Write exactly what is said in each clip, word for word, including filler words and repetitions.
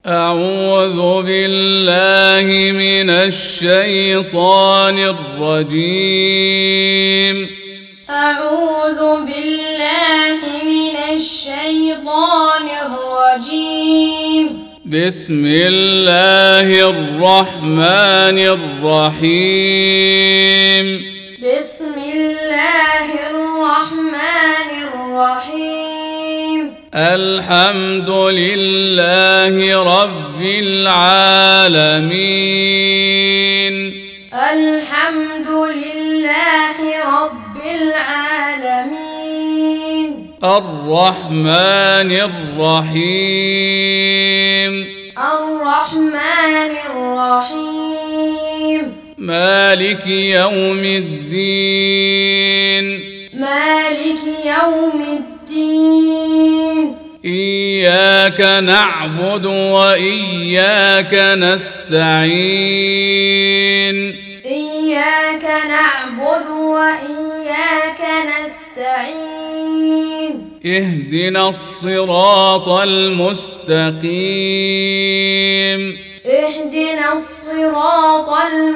أعوذ بالله من الشيطان الرجيم أعوذ بالله من الشيطان الرجيم بسم الله الرحمن الرحيم بسم الله الرحمن الرحيم الحمد لله رب العالمين الحمد لله رب العالمين الرحمن الرحيم الرحمن الرحيم مالك يوم الدين مالك يوم الدين إياك نعبد وإياك نستعين إياك نعبد وإياك نستعين اهدنا الصراط المستقيم اهدنا الصراط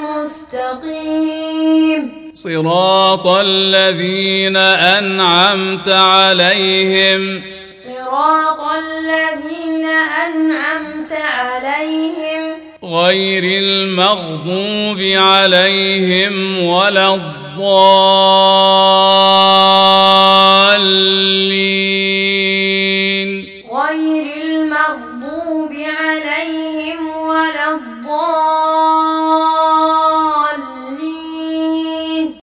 المستقيم صراط الذين أنعمت عليهم صراط الذين أنعمت عليهم غير المغضوب عليهم ولا الضالين